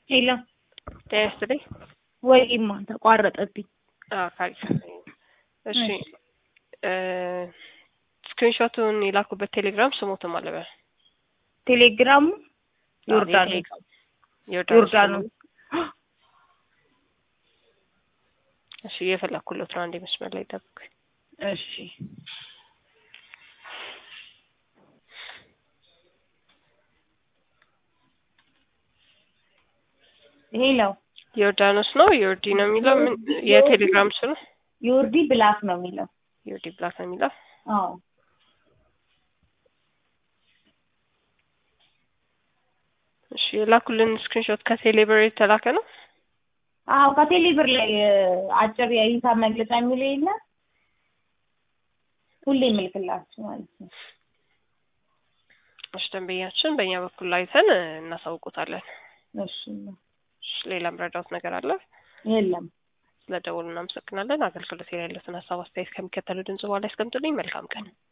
ሄሎ ጤና ወይማ ተቋረጠብኝ። ካሪስ እሺ ስክሪንሾቱን የላኩበት ቴሌግራም ስሞትም አለበ ቴሌግራሙ ዮርዳኖስ እሺ የፈለኩለት ነው። አንዴ መስመር ላይ ጠብቅ። እሺ ሄሎ ዮርዳኖስ ነው ዮርዲ ነው የሚለው ምን የቴሌግራም ስም ዮርዲ ብላክ ነው የሚለው። ዮርዲ ብላክ ነው የሚለው። አዎ እሺ የላኩልን ስክሪንሾት ከቴሌብር የተላከ ነው። አዎ ከቴሌብር ላይ አጭር የሂሳብ መግለጫ የሚለው የለ ሁሌ መልክላችሁ ማለት ነው። እሺ ደንበኛችን በእኛ በኩል አይተን እናሳውቁታለን። እሺ ሌላም ረዳት ነገር አለ? የለም። ስለደወሉና እናመሰግናለን። አገልግሎት ላይ ያለውን ሀሳብ አስተያየት ከሚከተለው ድምጽ በኋላ ያስቀምጡልኝ። መልካም ቀን።